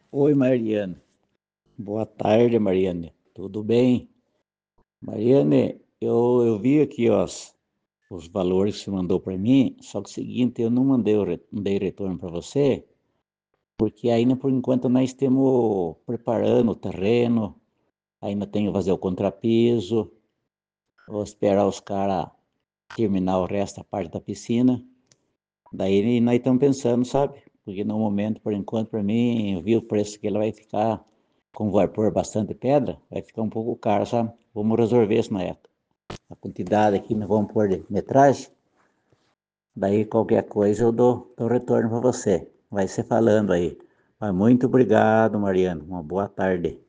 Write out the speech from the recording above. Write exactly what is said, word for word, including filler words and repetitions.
Oi, Mariane. Boa tarde, Mariane. Tudo bem? Mariane, eu, eu vi aqui ó, os, os valores que você mandou para mim, só que é o seguinte, eu não mandei, o re- não dei retorno para você, porque ainda por enquanto nós estamos preparando o terreno, ainda tenho que fazer o contrapiso, vou esperar os caras terminar o resto da parte da piscina. Daí nós estamos pensando, sabe? Porque no momento, por enquanto, para mim, eu vi o preço que ele vai ficar, como vai pôr bastante pedra, vai ficar um pouco caro, sabe? Vamos resolver isso na época. A quantidade aqui nós vamos pôr de metragem, daí qualquer coisa eu dou, dou retorno para você. Vai ser falando aí. Mas muito obrigado, Mariano. Uma boa tarde.